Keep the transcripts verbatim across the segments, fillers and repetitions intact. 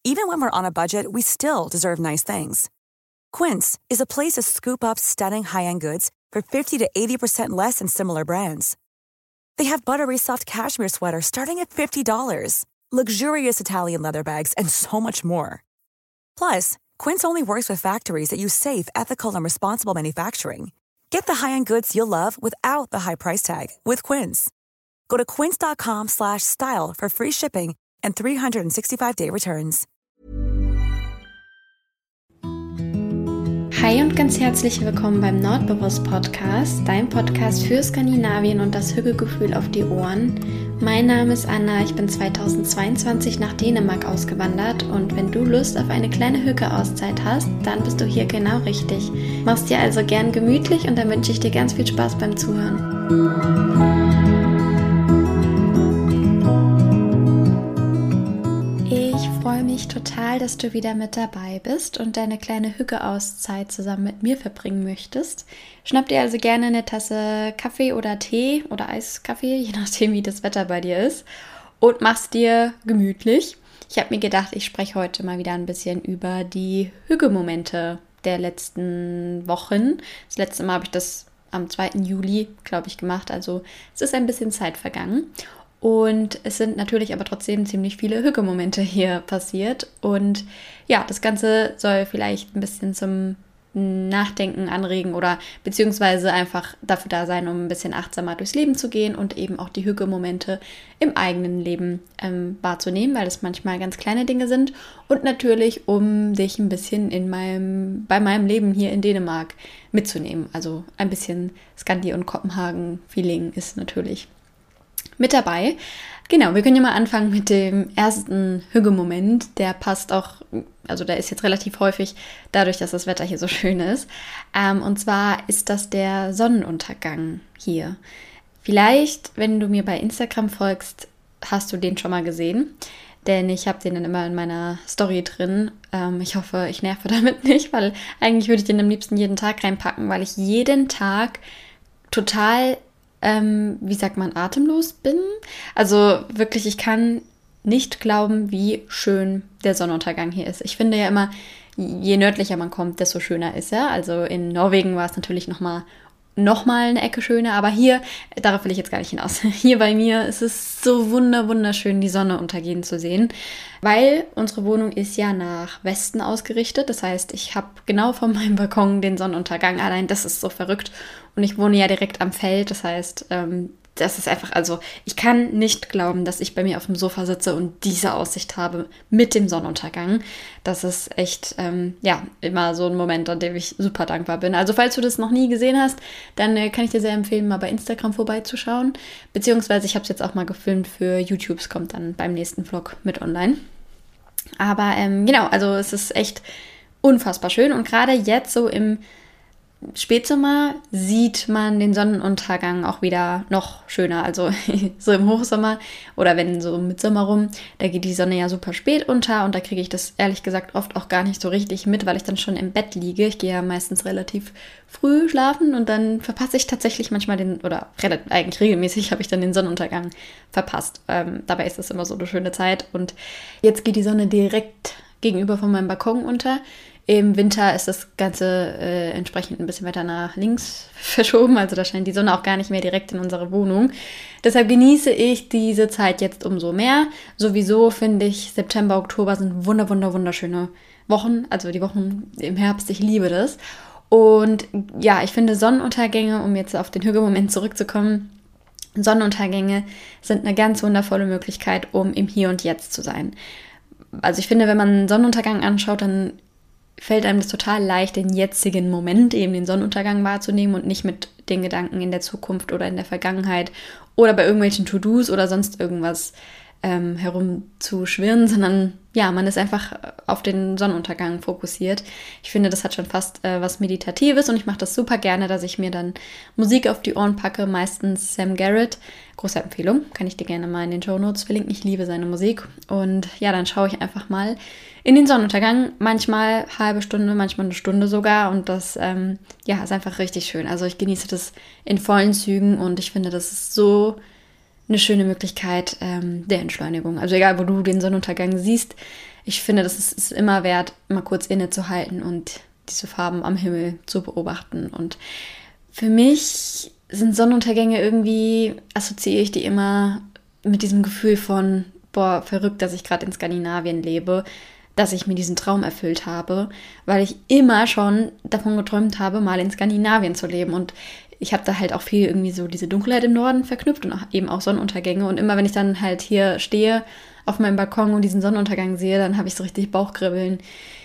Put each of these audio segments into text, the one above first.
Even when we're on a budget, we still deserve nice things. Quince is a place to scoop up stunning high-end goods for fifty to eighty percent less than similar brands. They have buttery soft cashmere sweaters starting at fifty dollars, luxurious Italian leather bags, and so much more. Plus, Quince only works with factories that use safe, ethical, and responsible manufacturing. Get the high-end goods you'll love without the high price tag with Quince. Go to quince.com slash style for free shipping and three sixty-five day returns. Hi und ganz herzlich willkommen beim Nordbewusst Podcast, dein Podcast für Skandinavien und das Hügelgefühl auf die Ohren. Mein Name ist Anna, ich bin zweitausendzweiundzwanzig nach Dänemark ausgewandert und wenn du Lust auf eine kleine Hüge-Auszeit hast, dann bist du hier genau richtig. Mach's dir also gern gemütlich und dann wünsche ich dir ganz viel Spaß beim Zuhören. Ich freue mich total, dass du wieder mit dabei bist und deine kleine Hüge-Auszeit zusammen mit mir verbringen möchtest. Schnapp dir also gerne eine Tasse Kaffee oder Tee oder Eiskaffee, je nachdem wie das Wetter bei dir ist, und mach's dir gemütlich. Ich habe mir gedacht, ich spreche heute mal wieder ein bisschen über die Hüge-Momente der letzten Wochen. Das letzte Mal habe ich das am zweiten Juli, glaube ich, gemacht, also es ist ein bisschen Zeit vergangen. Und es sind natürlich aber trotzdem ziemlich viele Hüge-Momente hier passiert. Und ja, das Ganze soll vielleicht ein bisschen zum Nachdenken anregen oder beziehungsweise einfach dafür da sein, um ein bisschen achtsamer durchs Leben zu gehen und eben auch die Hüge-Momente im eigenen Leben ähm, wahrzunehmen, weil das manchmal ganz kleine Dinge sind. Und natürlich, um dich ein bisschen in meinem, bei meinem Leben hier in Dänemark mitzunehmen. Also ein bisschen Skandi- und Kopenhagen-Feeling ist natürlich mit dabei. Genau, wir können ja mal anfangen mit dem ersten Hüge-Moment. Der passt auch, also der ist jetzt relativ häufig, dadurch, dass das Wetter hier so schön ist. Ähm, und zwar ist das der Sonnenuntergang hier. Vielleicht, wenn du mir bei Instagram folgst, hast du den schon mal gesehen. Denn ich habe den dann immer in meiner Story drin. Ähm, ich hoffe, ich nerve damit nicht, weil eigentlich würde ich den am liebsten jeden Tag reinpacken, weil ich jeden Tag total Ähm, wie sagt man, atemlos bin. Also wirklich, ich kann nicht glauben, wie schön der Sonnenuntergang hier ist. Ich finde ja immer, je nördlicher man kommt, desto schöner ist er. Also in Norwegen war es natürlich nochmal noch mal eine Ecke schöner, aber hier, darauf will ich jetzt gar nicht hinaus. Hier bei mir ist es so wunder, wunderschön, die Sonne untergehen zu sehen, weil unsere Wohnung ist ja nach Westen ausgerichtet. Das heißt, ich habe genau von meinem Balkon den Sonnenuntergang. Allein das ist so verrückt. Und ich wohne ja direkt am Feld. Das heißt, ähm, das ist einfach, also ich kann nicht glauben, dass ich bei mir auf dem Sofa sitze und diese Aussicht habe mit dem Sonnenuntergang. Das ist echt, ähm, ja, immer so ein Moment, an dem ich super dankbar bin. Also falls du das noch nie gesehen hast, dann äh, kann ich dir sehr empfehlen, mal bei Instagram vorbeizuschauen. Beziehungsweise ich habe es jetzt auch mal gefilmt für YouTube. Es kommt dann beim nächsten Vlog mit online. Aber ähm, genau, also es ist echt unfassbar schön. Und gerade jetzt so im Spätsommer sieht man den Sonnenuntergang auch wieder noch schöner. Also so im Hochsommer oder wenn so im Mitsommer rum, da geht die Sonne ja super spät unter und da kriege ich das ehrlich gesagt oft auch gar nicht so richtig mit, weil ich dann schon im Bett liege. Ich gehe ja meistens relativ früh schlafen und dann verpasse ich tatsächlich manchmal den, oder relativ, eigentlich regelmäßig habe ich dann den Sonnenuntergang verpasst. Ähm, dabei ist das immer so eine schöne Zeit und jetzt geht die Sonne direkt gegenüber von meinem Balkon unter. Im Winter ist das Ganze äh, entsprechend ein bisschen weiter nach links verschoben, also da scheint die Sonne auch gar nicht mehr direkt in unsere Wohnung. Deshalb genieße ich diese Zeit jetzt umso mehr. Sowieso finde ich, September, Oktober sind wunder, wunder, wunderschöne Wochen, also die Wochen im Herbst, ich liebe das. Und ja, ich finde Sonnenuntergänge, um jetzt auf den Hüge-Moment zurückzukommen, Sonnenuntergänge sind eine ganz wundervolle Möglichkeit, um im Hier und Jetzt zu sein. Also ich finde, wenn man einen Sonnenuntergang anschaut, dann fällt einem das total leicht, den jetzigen Moment, eben den Sonnenuntergang wahrzunehmen und nicht mit den Gedanken in der Zukunft oder in der Vergangenheit oder bei irgendwelchen To-Dos oder sonst irgendwas ähm, herumzuschwirren, sondern ja, man ist einfach auf den Sonnenuntergang fokussiert. Ich finde, das hat schon fast äh, was Meditatives und ich mache das super gerne, dass ich mir dann Musik auf die Ohren packe, meistens Sam Garrett. Große Empfehlung, kann ich dir gerne mal in den Shownotes verlinken. Ich liebe seine Musik und ja, dann schaue ich einfach mal in den Sonnenuntergang, manchmal halbe Stunde, manchmal eine Stunde sogar und das ähm, ja, ist einfach richtig schön. Also ich genieße das in vollen Zügen und ich finde, das ist so eine schöne Möglichkeit ähm, der Entschleunigung. Also egal, wo du den Sonnenuntergang siehst, ich finde, das ist, ist immer wert, mal kurz innezuhalten und diese Farben am Himmel zu beobachten. Und für mich sind Sonnenuntergänge irgendwie, assoziiere ich die immer mit diesem Gefühl von, boah, verrückt, dass ich gerade in Skandinavien lebe, dass ich mir diesen Traum erfüllt habe, weil ich immer schon davon geträumt habe, mal in Skandinavien zu leben. Und ich habe da halt auch viel irgendwie so diese Dunkelheit im Norden verknüpft und auch eben auch Sonnenuntergänge. Und immer wenn ich dann halt hier stehe auf meinem Balkon und diesen Sonnenuntergang sehe, dann habe ich so richtig Bauchkribbeln.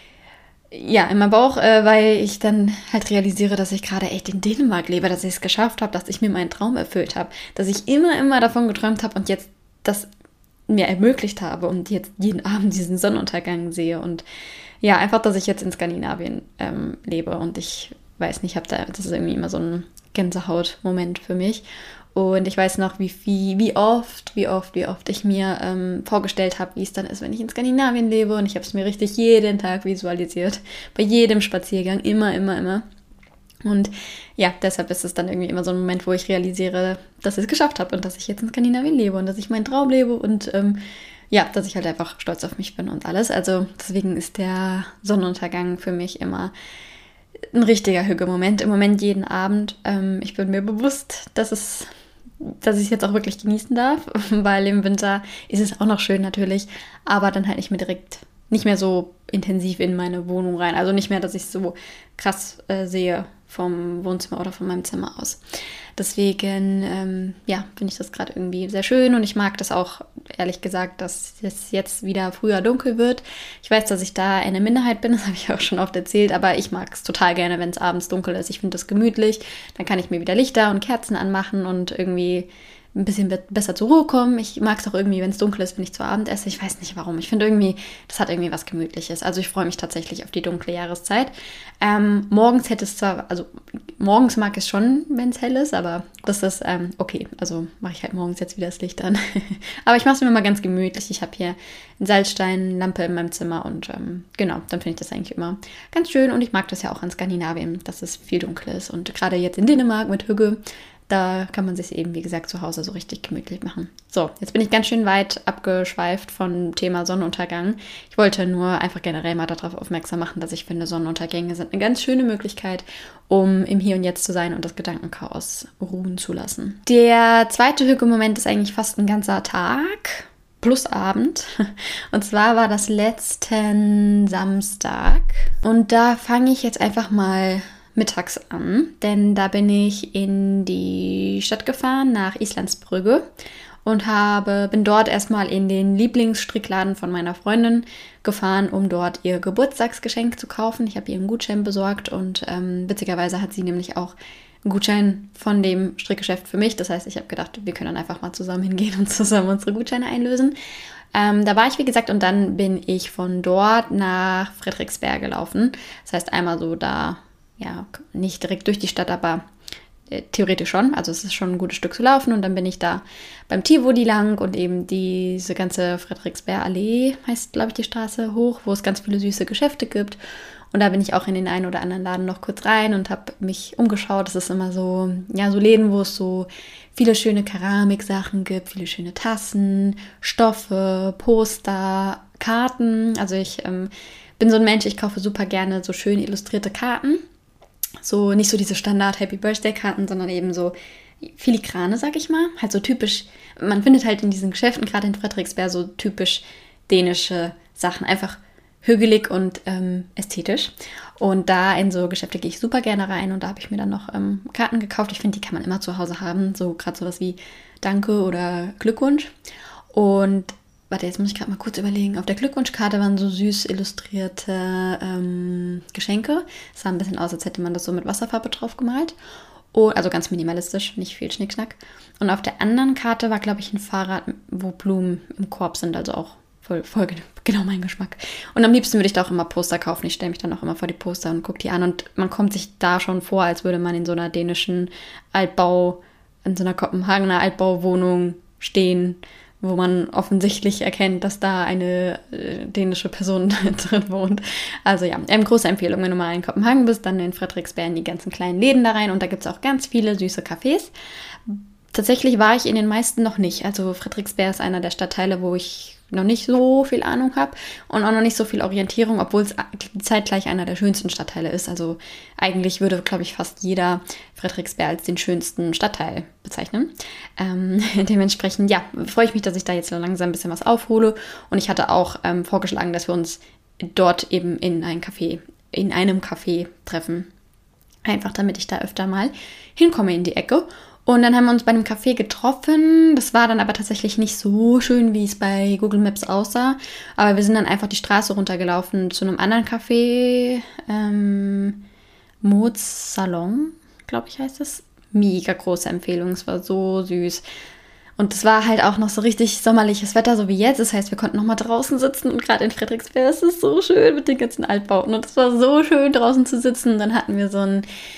Ja, in meinem Bauch, äh, weil ich dann halt realisiere, dass ich gerade echt in Dänemark lebe, dass ich es geschafft habe, dass ich mir meinen Traum erfüllt habe, dass ich immer, immer davon geträumt habe und jetzt das mir ermöglicht habe und jetzt jeden Abend diesen Sonnenuntergang sehe. Und ja, einfach, dass ich jetzt in Skandinavien ähm, lebe und ich weiß nicht, hab da, das ist irgendwie immer so ein Gänsehaut-Moment für mich. Und ich weiß noch, wie viel, wie oft, wie oft, wie oft ich mir ähm, vorgestellt habe, wie es dann ist, wenn ich in Skandinavien lebe. Und ich habe es mir richtig jeden Tag visualisiert. Bei jedem Spaziergang, immer, immer, immer. Und ja, deshalb ist es dann irgendwie immer so ein Moment, wo ich realisiere, dass ich es geschafft habe und dass ich jetzt in Skandinavien lebe und dass ich meinen Traum lebe und ähm, ja, dass ich halt einfach stolz auf mich bin und alles. Also deswegen ist der Sonnenuntergang für mich immer ein richtiger Hüge-Moment. Im Moment jeden Abend. Ähm, ich bin mir bewusst, dass es dass ich es jetzt auch wirklich genießen darf, weil im Winter ist es auch noch schön natürlich, aber dann halt nicht mehr direkt, nicht mehr so intensiv in meine Wohnung rein. Also nicht mehr, dass ich es so krass äh, sehe vom Wohnzimmer oder von meinem Zimmer aus. Deswegen, ähm, ja, finde ich das gerade irgendwie sehr schön und ich mag das auch, ehrlich gesagt, dass es jetzt wieder früher dunkel wird. Ich weiß, dass ich da eine Minderheit bin, das habe ich auch schon oft erzählt, aber ich mag es total gerne, wenn es abends dunkel ist. Ich finde das gemütlich, dann kann ich mir wieder Lichter und Kerzen anmachen und irgendwie ein bisschen be- besser zur Ruhe kommen. Ich mag es auch irgendwie, wenn es dunkel ist, wenn ich zu Abend esse. Ich weiß nicht warum. Ich finde irgendwie, das hat irgendwie was Gemütliches. Also ich freue mich tatsächlich auf die dunkle Jahreszeit. Ähm, morgens hätte es zwar, also morgens mag es schon, wenn es hell ist, aber das ist ähm, okay. Also mache ich halt morgens jetzt wieder das Licht an. Aber ich mache es mir mal ganz gemütlich. Ich habe hier eine Salzsteinlampe in meinem Zimmer und ähm, genau, dann finde ich das eigentlich immer ganz schön. Und ich mag das ja auch an Skandinavien, dass es viel dunkel ist. Und gerade jetzt in Dänemark mit Hügge, da kann man sich eben, wie gesagt, zu Hause so richtig gemütlich machen. So, jetzt bin ich ganz schön weit abgeschweift vom Thema Sonnenuntergang. Ich wollte nur einfach generell mal darauf aufmerksam machen, dass ich finde, Sonnenuntergänge sind eine ganz schöne Möglichkeit, um im Hier und Jetzt zu sein und das Gedankenchaos ruhen zu lassen. Der zweite Hüge-Moment ist eigentlich fast ein ganzer Tag plus Abend. Und zwar war das letzten Samstag. Und da fange ich jetzt einfach mal mittags an, denn da bin ich in die Stadt gefahren, nach Islandsbrügge und habe, bin dort erstmal in den Lieblingsstrickladen von meiner Freundin gefahren, um dort ihr Geburtstagsgeschenk zu kaufen. Ich habe ihr einen Gutschein besorgt und ähm, witzigerweise hat sie nämlich auch einen Gutschein von dem Strickgeschäft für mich. Das heißt, ich habe gedacht, wir können dann einfach mal zusammen hingehen und zusammen unsere Gutscheine einlösen. Ähm, da war ich, wie gesagt, und dann bin ich von dort nach Frederiksberg gelaufen. Das heißt, einmal so da, ja, nicht direkt durch die Stadt, aber äh, theoretisch schon. Also es ist schon ein gutes Stück zu laufen. Und dann bin ich da beim Tivoli lang und eben diese ganze Frederiksberg-Allee, heißt, glaube ich, die Straße hoch, wo es ganz viele süße Geschäfte gibt. Und da bin ich auch in den einen oder anderen Laden noch kurz rein und habe mich umgeschaut. Das ist immer so, ja, so Läden, wo es so viele schöne Keramiksachen gibt, viele schöne Tassen, Stoffe, Poster, Karten. Also ich ähm, bin so ein Mensch, ich kaufe super gerne so schön illustrierte Karten. So nicht so diese Standard-Happy-Birthday-Karten, sondern eben so filigrane, sag ich mal. Halt so typisch, man findet halt in diesen Geschäften, gerade in Frederiksberg, so typisch dänische Sachen. Einfach hügelig und ähm, ästhetisch. Und da in so Geschäfte gehe ich super gerne rein und da habe ich mir dann noch ähm, Karten gekauft. Ich finde, die kann man immer zu Hause haben. So gerade sowas wie Danke oder Glückwunsch. Und warte, jetzt muss ich gerade mal kurz überlegen. Auf der Glückwunschkarte waren so süß illustrierte ähm, Geschenke. Es sah ein bisschen aus, als hätte man das so mit Wasserfarbe drauf gemalt. Oh, also ganz minimalistisch, nicht viel Schnickschnack. Und auf der anderen Karte war, glaube ich, ein Fahrrad, wo Blumen im Korb sind, also auch voll, voll genau mein Geschmack. Und am liebsten würde ich da auch immer Poster kaufen. Ich stelle mich dann auch immer vor die Poster und gucke die an. Und man kommt sich da schon vor, als würde man in so einer dänischen Altbau, in so einer Kopenhagener Altbauwohnung stehen, wo man offensichtlich erkennt, dass da eine äh, dänische Person drin wohnt. Also ja, ähm, große Empfehlung, wenn du mal in Kopenhagen bist, dann in Frederiksberg in die ganzen kleinen Läden da rein. Und da gibt es auch ganz viele süße Cafés. Tatsächlich war ich in den meisten noch nicht. Also Frederiksberg ist einer der Stadtteile, wo ich noch nicht so viel Ahnung habe und auch noch nicht so viel Orientierung, obwohl es zeitgleich einer der schönsten Stadtteile ist. Also eigentlich würde, glaube ich, fast jeder Frederiksberg als den schönsten Stadtteil bezeichnen. Ähm, dementsprechend, ja, freue ich mich, dass ich da jetzt langsam ein bisschen was aufhole. Und ich hatte auch ähm, vorgeschlagen, dass wir uns dort eben in ein Café, in einem Café treffen. Einfach damit ich da öfter mal hinkomme in die Ecke. Und dann haben wir uns bei einem Café getroffen. Das war dann aber tatsächlich nicht so schön, wie es bei Google Maps aussah. Aber wir sind dann einfach die Straße runtergelaufen zu einem anderen Café. Ähm, Mods Salon, glaube ich, heißt es. Mega große Empfehlung. Es war so süß. Und es war halt auch noch so richtig sommerliches Wetter, so wie jetzt. Das heißt, wir konnten noch mal draußen sitzen. Und gerade in Frederiksberg ist es so schön mit den ganzen Altbauten. Und es war so schön, draußen zu sitzen. Und dann hatten wir so einen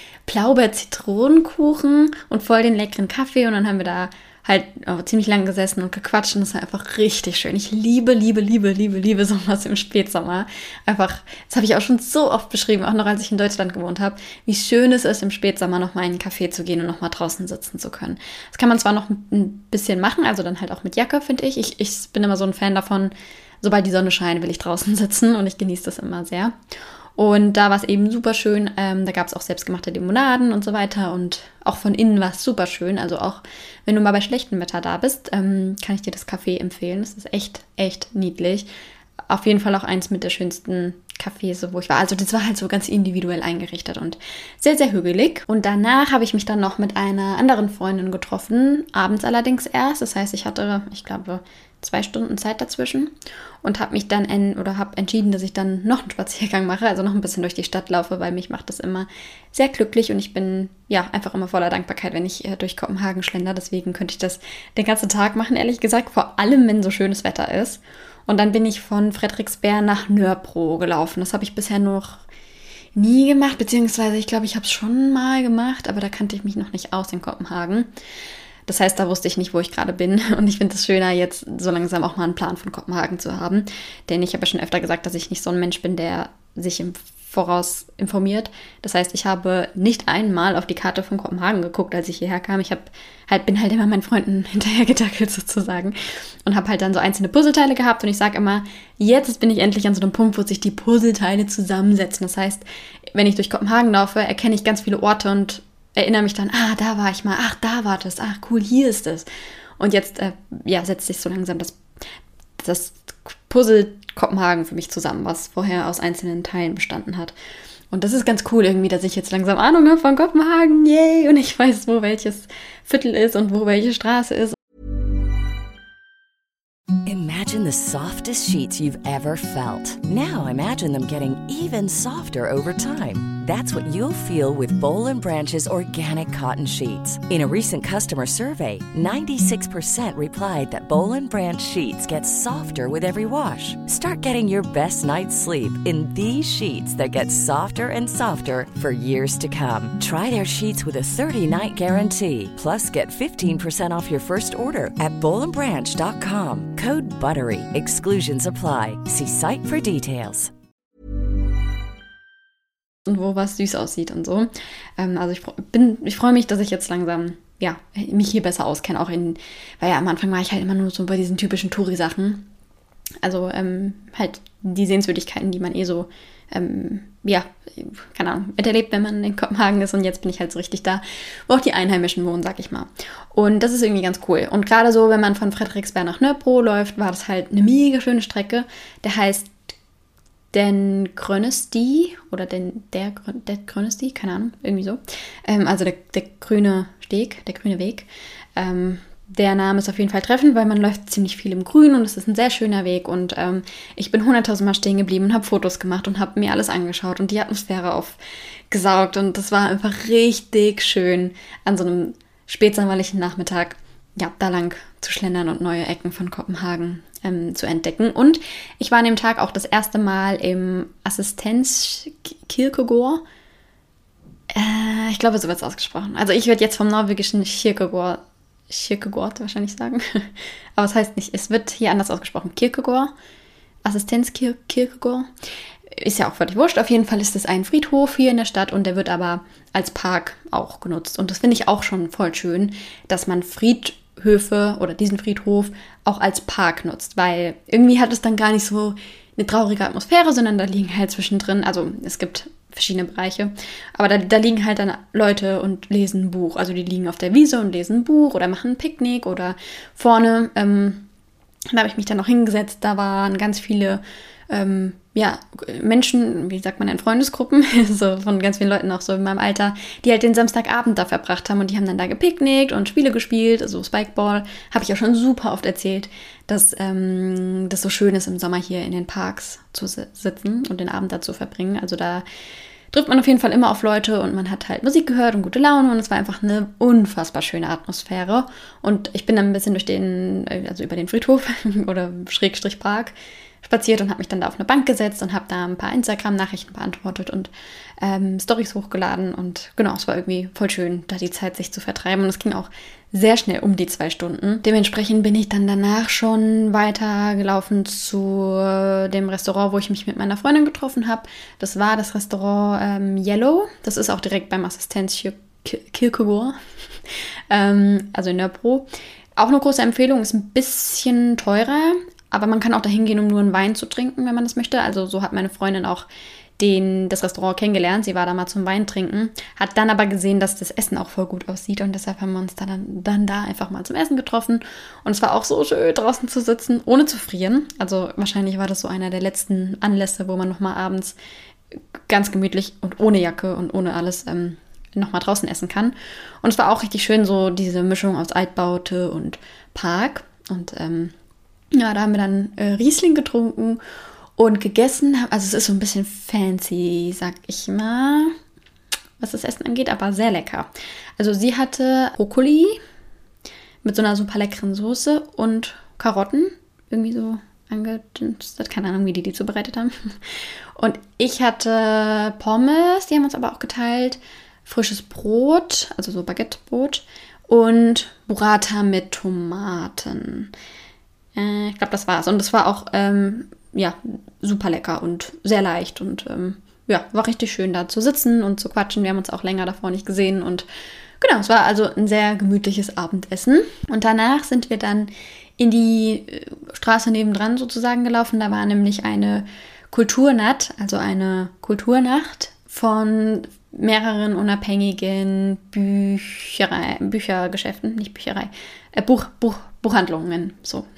Blaubeer-Zitronenkuchen und voll den leckeren Kaffee. Und dann haben wir da halt oh, ziemlich lang gesessen und gequatscht. Und das war einfach richtig schön. Ich liebe, liebe, liebe, liebe, liebe sowas im Spätsommer. Einfach, das habe ich auch schon so oft beschrieben, auch noch als ich in Deutschland gewohnt habe, wie schön es ist, im Spätsommer noch mal in einen Café zu gehen und noch mal draußen sitzen zu können. Das kann man zwar noch ein bisschen machen, also dann halt auch mit Jacke, finde ich. ich. Ich bin immer so ein Fan davon, sobald die Sonne scheint, will ich draußen sitzen und ich genieße das immer sehr. Und da war es eben super schön. Ähm, da gab es auch selbstgemachte Limonaden und so weiter. Und auch von innen war es super schön. Also auch wenn du mal bei schlechtem Wetter da bist, ähm, kann ich dir das Café empfehlen. Das ist echt, echt niedlich. Auf jeden Fall auch eins mit der schönsten Cafés, wo ich war. Also das war halt so ganz individuell eingerichtet und sehr, sehr hügelig. Und danach habe ich mich dann noch mit einer anderen Freundin getroffen. Abends allerdings erst. Das heißt, ich hatte, ich glaube, zwei Stunden Zeit dazwischen und habe mich dann en- oder habe entschieden, dass ich dann noch einen Spaziergang mache, also noch ein bisschen durch die Stadt laufe, weil mich macht das immer sehr glücklich und ich bin ja einfach immer voller Dankbarkeit, wenn ich äh, durch Kopenhagen schlender. Deswegen könnte ich das den ganzen Tag machen, ehrlich gesagt, vor allem, wenn so schönes Wetter ist. Und dann bin ich von Frederiksberg nach Nørrebro gelaufen. Das habe ich bisher noch nie gemacht, beziehungsweise ich glaube, ich habe es schon mal gemacht, aber da kannte ich mich noch nicht aus in Kopenhagen. Das heißt, da wusste ich nicht, wo ich gerade bin. Und ich finde es schöner, jetzt so langsam auch mal einen Plan von Kopenhagen zu haben. Denn ich habe ja schon öfter gesagt, dass ich nicht so ein Mensch bin, der sich im Voraus informiert. Das heißt, ich habe nicht einmal auf die Karte von Kopenhagen geguckt, als ich hierher kam. Ich hab halt, bin halt immer meinen Freunden hinterhergedackelt sozusagen und habe halt dann so einzelne Puzzleteile gehabt. Und ich sage immer, jetzt bin ich endlich an so einem Punkt, wo sich die Puzzleteile zusammensetzen. Das heißt, wenn ich durch Kopenhagen laufe, erkenne ich ganz viele Orte und erinnere mich dann, ah, da war ich mal, ach, da war das, ach, cool, hier ist es. Und jetzt, äh, ja, setzt sich so langsam das, das Puzzle Kopenhagen für mich zusammen, was vorher aus einzelnen Teilen bestanden hat. Und das ist ganz cool irgendwie, dass ich jetzt langsam Ahnung habe von Kopenhagen, yay, und ich weiß, wo welches Viertel ist und wo welche Straße ist. Imagine the softest sheets you've ever felt. Now imagine them getting even softer over time. That's what you'll feel with Boll and Branch's organic cotton sheets. In a recent customer survey, ninety-six percent replied that Boll and Branch sheets get softer with every wash. Start getting your best night's sleep in these sheets that get softer and softer for years to come. Try their sheets with a thirty-night guarantee. Plus, get fifteen percent off your first order at boll and branch dot com. Code BUTTERY. Exclusions apply. See site for details. Und wo was süß aussieht und so. Ähm, also ich bin, ich freue mich, dass ich jetzt langsam, ja, mich hier besser auskenne. Auch in, weil ja am Anfang war ich halt immer nur so bei diesen typischen Touri-Sachen. Also ähm, halt die Sehenswürdigkeiten, die man eh so, ähm, ja, keine Ahnung, miterlebt, wenn man in Kopenhagen ist. Und jetzt bin ich halt so richtig da, wo auch die Einheimischen wohnen, sag ich mal. Und das ist irgendwie ganz cool. Und gerade so, wenn man von Frederiksberg nach Nørrebro läuft, war das halt eine mega schöne Strecke. Der heißt Den Grønne Sti oder den, der, der Grønne Sti, keine Ahnung, irgendwie so. Ähm, also der, der grüne Steg, der grüne Weg. Ähm, der Name ist auf jeden Fall treffend, weil man läuft ziemlich viel im Grün und es ist ein sehr schöner Weg. Und ähm, ich bin hunderttausend Mal stehen geblieben und habe Fotos gemacht und habe mir alles angeschaut und die Atmosphäre aufgesaugt. Und das war einfach richtig schön, an so einem spätsommerlichen Nachmittag, ja, da lang zu schlendern und neue Ecken von Kopenhagen ähm, zu entdecken. Und ich war an dem Tag auch das erste Mal im Assistens-Kirkegård. Äh, ich glaube, so wird es ausgesprochen. Also ich werde jetzt vom norwegischen Kirkegård, Kirkegård wahrscheinlich sagen. Aber es heißt nicht, es wird hier anders ausgesprochen. Kirkegård, Assistens-Kirkegård. Ist ja auch völlig wurscht. Auf jeden Fall ist es ein Friedhof hier in der Stadt und der wird aber als Park auch genutzt. Und das finde ich auch schon voll schön, dass man Fried Friedhöfe oder diesen Friedhof auch als Park nutzt, weil irgendwie hat es dann gar nicht so eine traurige Atmosphäre, sondern da liegen halt zwischendrin, also es gibt verschiedene Bereiche, aber da, da liegen halt dann Leute und lesen ein Buch, also die liegen auf der Wiese und lesen ein Buch oder machen ein Picknick oder vorne, ähm, da habe ich mich dann noch hingesetzt, da waren ganz viele ähm, ja, Menschen, wie sagt man, in Freundesgruppen, so von ganz vielen Leuten auch so in meinem Alter, die halt den Samstagabend da verbracht haben und die haben dann da gepicknickt und Spiele gespielt, also Spikeball, habe ich auch schon super oft erzählt, dass ähm, das so schön ist im Sommer hier in den Parks zu sitzen und den Abend da zu verbringen, also da trifft man auf jeden Fall immer auf Leute und man hat halt Musik gehört und gute Laune und es war einfach eine unfassbar schöne Atmosphäre und ich bin dann ein bisschen durch den, also über den Friedhof oder Schrägstrich Park spaziert und habe mich dann da auf eine Bank gesetzt und habe da ein paar Instagram-Nachrichten beantwortet und ähm, Storys hochgeladen und genau, es war irgendwie voll schön, da die Zeit sich zu vertreiben und es ging auch sehr schnell um die zwei Stunden. Dementsprechend bin ich dann danach schon weitergelaufen zu dem Restaurant, wo ich mich mit meiner Freundin getroffen habe. Das war das Restaurant ähm, Yellow, das ist auch direkt beim Assistenz Kierkegaard, ähm, also in Nörbro. Auch eine große Empfehlung, ist ein bisschen teurer, aber man kann auch dahin gehen, um nur einen Wein zu trinken, wenn man das möchte. Also so hat meine Freundin auch den, das Restaurant kennengelernt. Sie war da mal zum Wein trinken, hat dann aber gesehen, dass das Essen auch voll gut aussieht und deshalb haben wir uns dann, dann da einfach mal zum Essen getroffen. Und es war auch so schön, draußen zu sitzen, ohne zu frieren. Also wahrscheinlich war das so einer der letzten Anlässe, wo man nochmal abends ganz gemütlich und ohne Jacke und ohne alles ähm, nochmal draußen essen kann. Und es war auch richtig schön, so diese Mischung aus Altbaute und Park. Und ähm, ja, da haben wir dann äh, Riesling getrunken und gegessen. Also es ist so ein bisschen fancy, sag ich mal, was das Essen angeht, aber sehr lecker. Also sie hatte Brokkoli mit so einer super leckeren Soße und Karotten, irgendwie so angedünstet. Keine Ahnung, wie die die zubereitet haben. Und ich hatte Pommes, die haben uns aber auch geteilt, frisches Brot, also so Baguettebrot und Burrata mit Tomaten. Ich glaube, das war's. Und das war auch, ähm, ja, super lecker und sehr leicht. Und ähm, ja, war richtig schön da zu sitzen und zu quatschen. Wir haben uns auch länger davor nicht gesehen. Und genau, es war also ein sehr gemütliches Abendessen. Und danach sind wir dann in die Straße nebendran sozusagen gelaufen. Da war nämlich eine Kulturnacht, also eine Kulturnacht von mehreren unabhängigen Bücherei, Büchergeschäften, nicht Bücherei, äh, Buch, Buch, Buchhandlungen, so.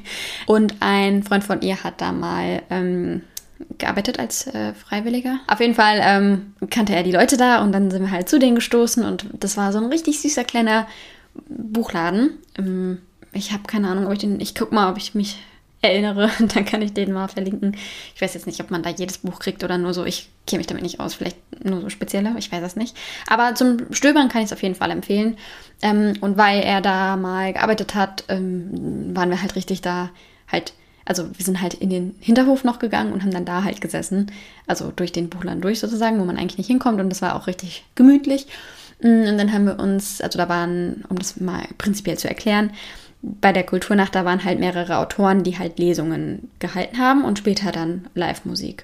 Und ein Freund von ihr hat da mal ähm, gearbeitet als äh, Freiwilliger. Auf jeden Fall ähm, kannte er die Leute da und dann sind wir halt zu denen gestoßen und das war so ein richtig süßer kleiner Buchladen. Ähm, ich habe keine Ahnung, ob ich den, ich guck mal, ob ich mich erinnere, dann kann ich den mal verlinken. Ich weiß jetzt nicht, ob man da jedes Buch kriegt oder nur so, ich kenne mich damit nicht aus, vielleicht nur so spezielle, ich weiß es nicht. Aber zum Stöbern kann ich es auf jeden Fall empfehlen. Ähm, und weil er da mal gearbeitet hat, ähm, waren wir halt richtig da halt, also wir sind halt in den Hinterhof noch gegangen und haben dann da halt gesessen, also durch den Buchladen durch sozusagen, wo man eigentlich nicht hinkommt und das war auch richtig gemütlich. Und dann haben wir uns, also da waren, um das mal prinzipiell zu erklären, bei der Kulturnacht, da waren halt mehrere Autoren, die halt Lesungen gehalten haben und später dann Live-Musik.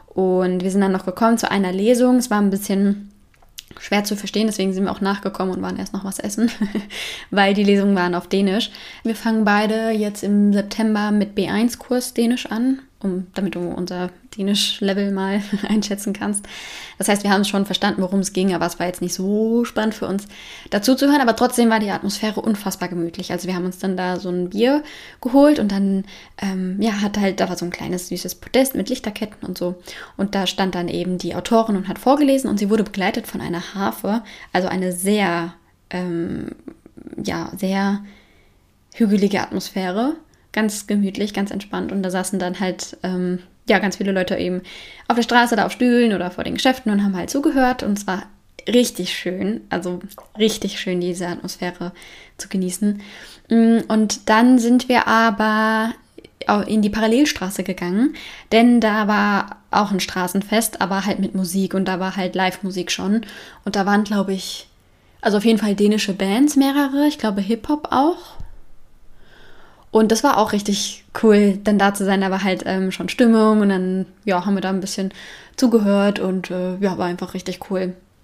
Und wir sind dann noch gekommen zu einer Lesung. Es war ein bisschen schwer zu verstehen, deswegen sind wir auch nachgekommen und waren erst noch was essen, weil die Lesungen waren auf Dänisch. Wir fangen beide jetzt im September mit B eins Kurs Dänisch an, um, damit du unser Dänisch-Level mal einschätzen kannst. Das heißt, wir haben schon verstanden, worum es ging, aber es war jetzt nicht so spannend für uns dazu zu hören, aber trotzdem war die Atmosphäre unfassbar gemütlich. Also wir haben uns dann da so ein Bier geholt und dann, ähm, ja, hat halt, da war so ein kleines süßes Podest mit Lichterketten und so und da stand dann eben die Autorin und hat vorgelesen und sie wurde begleitet von einer Harfe, also eine sehr, ähm, ja, sehr hügelige Atmosphäre, ganz gemütlich, ganz entspannt und da saßen dann halt, ähm, ja, ganz viele Leute eben auf der Straße, da auf Stühlen oder vor den Geschäften und haben halt zugehört und es war richtig schön, also richtig schön, diese Atmosphäre zu genießen. Und dann sind wir aber in die Parallelstraße gegangen, denn da war auch ein Straßenfest, aber halt mit Musik und da war halt Live-Musik schon und da waren, glaube ich, also auf jeden Fall dänische Bands, mehrere, ich glaube Hip-Hop auch. Und das war auch richtig cool, dann da zu sein. Da war halt ähm, schon Stimmung und dann ja, haben wir da ein bisschen zugehört und äh, ja, war einfach richtig cool, da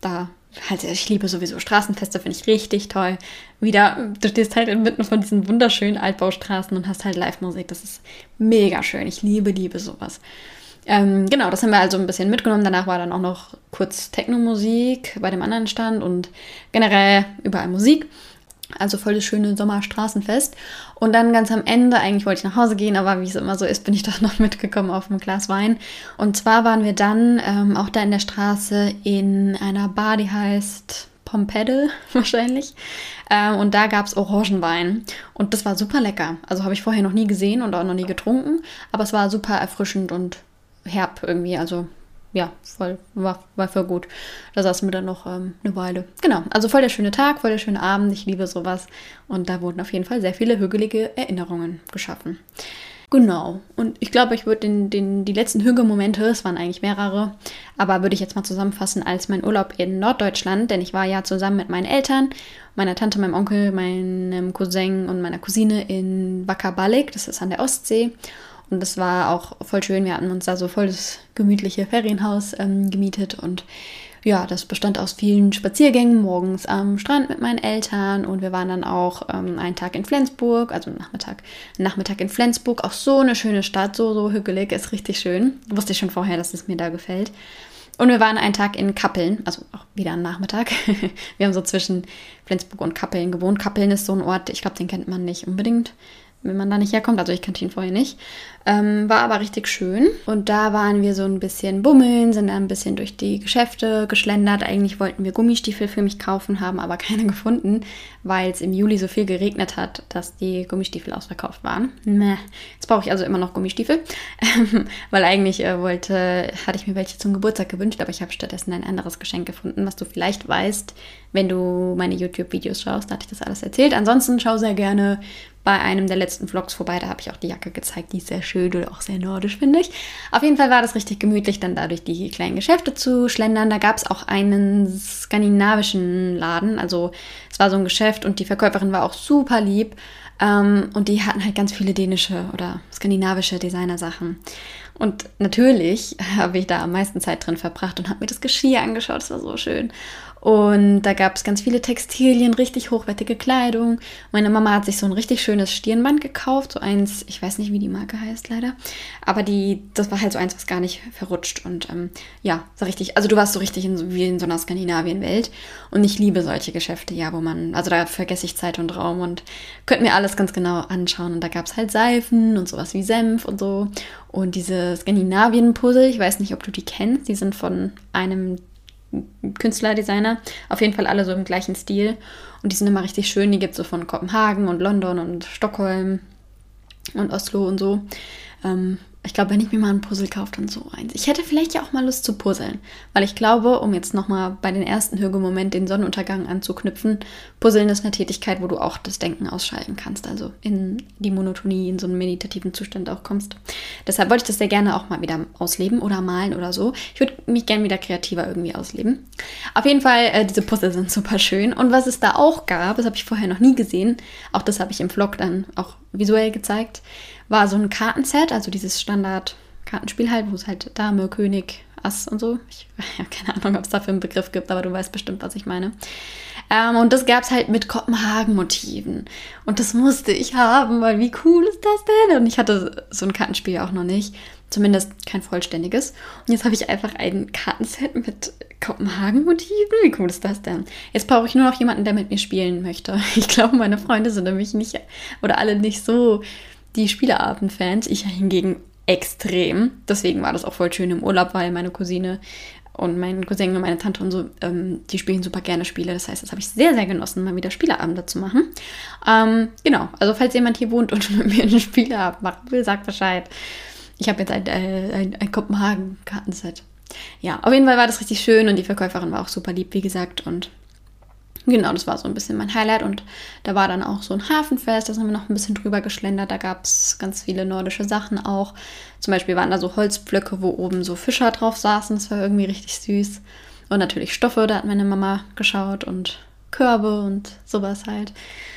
halt, ich liebe sowieso Straßenfeste, finde ich richtig toll. Wieder, du stehst halt inmitten von diesen wunderschönen Altbaustraßen und hast halt Live-Musik. Das ist mega schön. Ich liebe, liebe sowas. Ähm, genau, das haben wir also ein bisschen mitgenommen. Danach war dann auch noch kurz Techno-Musik bei dem anderen Stand und generell überall Musik. Also voll das schöne Sommerstraßenfest. Und dann ganz am Ende, eigentlich wollte ich nach Hause gehen, aber wie es immer so ist, bin ich doch noch mitgekommen auf ein Glas Wein. Und zwar waren wir dann ähm, auch da in der Straße in einer Bar, die heißt Pompedel wahrscheinlich. Ähm, und da gab es Orangenwein. Und das war super lecker. Also habe ich vorher noch nie gesehen und auch noch nie getrunken. Aber es war super erfrischend und herb irgendwie, also ja, voll, war, war voll gut. Da saßen wir dann noch ähm, eine Weile. Genau, also voll der schöne Tag, voll der schöne Abend. Ich liebe sowas. Und da wurden auf jeden Fall sehr viele hügelige Erinnerungen geschaffen. Genau, und ich glaube, ich würde den, den, die letzten Hügelmomente, es waren eigentlich mehrere, aber würde ich jetzt mal zusammenfassen als mein Urlaub in Norddeutschland, denn ich war ja zusammen mit meinen Eltern, meiner Tante, meinem Onkel, meinem Cousin und meiner Cousine in Wackerballig, das ist an der Ostsee. Und das war auch voll schön. Wir hatten uns da so voll das gemütliche Ferienhaus ähm, gemietet. Und ja, das bestand aus vielen Spaziergängen morgens am Strand mit meinen Eltern. Und wir waren dann auch ähm, einen Tag in Flensburg, also Nachmittag, Nachmittag in Flensburg. Auch so eine schöne Stadt, so, so hügelig, ist richtig schön. Wusste ich schon vorher, dass es mir da gefällt. Und wir waren einen Tag in Kappeln, also auch wieder am Nachmittag. Wir haben so zwischen Flensburg und Kappeln gewohnt. Kappeln ist so ein Ort, ich glaube, den kennt man nicht unbedingt, wenn man da nicht herkommt. Also ich kannte ihn vorher nicht. Ähm, war aber richtig schön. Und da waren wir so ein bisschen bummeln, sind ein bisschen durch die Geschäfte geschlendert. Eigentlich wollten wir Gummistiefel für mich kaufen, haben aber keine gefunden, weil es im Juli so viel geregnet hat, dass die Gummistiefel ausverkauft waren. Mäh. Jetzt brauche ich also immer noch Gummistiefel, weil eigentlich äh, wollte, hatte ich mir welche zum Geburtstag gewünscht, aber ich habe stattdessen ein anderes Geschenk gefunden, was du vielleicht weißt, wenn du meine YouTube-Videos schaust. Da hatte ich das alles erzählt. Ansonsten schau sehr gerne bei einem der letzten Vlogs vorbei. Da habe ich auch die Jacke gezeigt. Die ist sehr schön oder auch sehr nordisch, finde ich. Auf jeden Fall war das richtig gemütlich, dann da durch die kleinen Geschäfte zu schlendern. Da gab es auch einen skandinavischen Laden. Also es war so ein Geschäft und die Verkäuferin war auch super lieb. Ähm, und die hatten halt ganz viele dänische oder skandinavische Designersachen. Und natürlich habe ich da am meisten Zeit drin verbracht und habe mir das Geschirr angeschaut. Das war so schön. Und da gab es ganz viele Textilien, richtig hochwertige Kleidung. Meine Mama hat sich so ein richtig schönes Stirnband gekauft, so eins, ich weiß nicht, wie die Marke heißt leider, aber die, das war halt so eins, was gar nicht verrutscht. Und ähm, ja, so richtig, also du warst so richtig in, wie in so einer Skandinavien-Welt. Und ich liebe solche Geschäfte, ja, wo man, also da vergesse ich Zeit und Raum und könnte mir alles ganz genau anschauen. Und da gab es halt Seifen und sowas wie Senf und so. Und diese Skandinavien-Puzzle, ich weiß nicht, ob du die kennst, die sind von einem Künstler, Designer, auf jeden Fall alle so im gleichen Stil und die sind immer richtig schön, die gibt es so von Kopenhagen und London und Stockholm und Oslo und so. Ähm, ich glaube, wenn ich mir mal ein Puzzle kaufe, dann so eins. Ich hätte vielleicht ja auch mal Lust zu puzzeln, weil ich glaube, um jetzt nochmal bei den ersten Hügelmoment den Sonnenuntergang anzuknüpfen, Puzzeln ist eine Tätigkeit, wo du auch das Denken ausschalten kannst, also in die Monotonie, in so einen meditativen Zustand auch kommst. Deshalb wollte ich das sehr gerne auch mal wieder ausleben oder malen oder so. Ich würde mich gerne wieder kreativer irgendwie ausleben. Auf jeden Fall, äh, diese Puzzle sind super schön. Und was es da auch gab, das habe ich vorher noch nie gesehen, auch das habe ich im Vlog dann auch visuell gezeigt, war so ein Kartenset, also dieses Standard-Kartenspiel halt, wo es halt Dame, König, Ass und so. Ich habe keine Ahnung, ob es dafür einen Begriff gibt, aber du weißt bestimmt, was ich meine. Ähm, und das gab es halt mit Kopenhagen-Motiven. Und das musste ich haben, weil wie cool ist das denn? Und ich hatte so ein Kartenspiel auch noch nicht. Zumindest kein vollständiges. Und jetzt habe ich einfach ein Kartenset mit Kopenhagen-Motiven. Wie cool ist das denn? Jetzt brauche ich nur noch jemanden, der mit mir spielen möchte. Ich glaube, meine Freunde sind nämlich nicht, oder alle nicht so die Spielearten-Fans. Ich hingegen extrem. Deswegen war das auch voll schön im Urlaub, weil meine Cousine und mein Cousin und meine Tante und so, ähm, die spielen super gerne Spiele. Das heißt, das habe ich sehr, sehr genossen, mal wieder Spieleabende zu machen. Ähm, genau, also falls jemand hier wohnt und mit mir einen Spieleabend machen will, sagt Bescheid. Ich habe jetzt ein, äh, ein, ein Kopenhagen-Kartenset. Ja, auf jeden Fall war das richtig schön und die Verkäuferin war auch super lieb, wie gesagt. Und genau, das war so ein bisschen mein Highlight. Und da war dann auch so ein Hafenfest, da sind wir noch ein bisschen drüber geschlendert. Da gab es ganz viele nordische Sachen auch. Zum Beispiel waren da so Holzblöcke, wo oben so Fischer drauf saßen. Das war irgendwie richtig süß. Und natürlich Stoffe, da hat meine Mama geschaut und Körbe und sowas halt.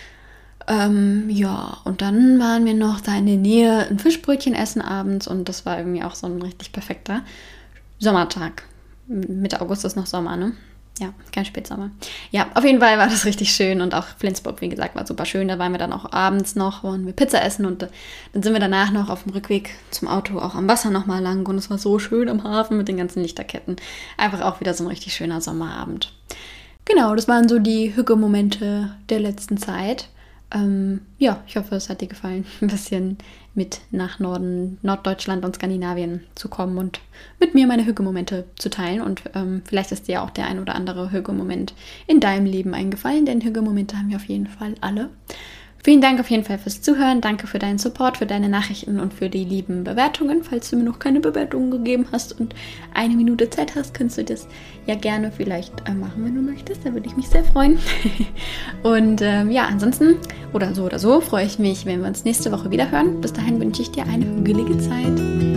Ähm, ja, und dann waren wir noch da in der Nähe ein Fischbrötchen essen abends und das war irgendwie auch so ein richtig perfekter Sommertag. Mitte August ist noch Sommer, ne? Ja, kein Spätsommer. Ja, auf jeden Fall war das richtig schön und auch Flensburg, wie gesagt, war super schön. Da waren wir dann auch abends noch, wollen wir Pizza essen und dann sind wir danach noch auf dem Rückweg zum Auto auch am Wasser nochmal lang und es war so schön am Hafen mit den ganzen Lichterketten. Einfach auch wieder so ein richtig schöner Sommerabend. Genau, das waren so die Hügge-Momente der letzten Zeit. Ähm, ja, ich hoffe, es hat dir gefallen, ein bisschen mit nach Norden, Norddeutschland und Skandinavien zu kommen und mit mir meine Hügge-Momente zu teilen. Und ähm, vielleicht ist dir auch der ein oder andere Hügge-Moment in deinem Leben eingefallen, denn Hügge-Momente haben wir auf jeden Fall alle. Vielen Dank auf jeden Fall fürs Zuhören. Danke für deinen Support, für deine Nachrichten und für die lieben Bewertungen. Falls du mir noch keine Bewertungen gegeben hast und eine Minute Zeit hast, kannst du das ja gerne vielleicht äh, machen, wenn du möchtest. Da würde ich mich sehr freuen. Und ähm, ja, ansonsten oder so oder so freue ich mich, wenn wir uns nächste Woche wieder hören. Bis dahin wünsche ich dir eine hügelige Zeit.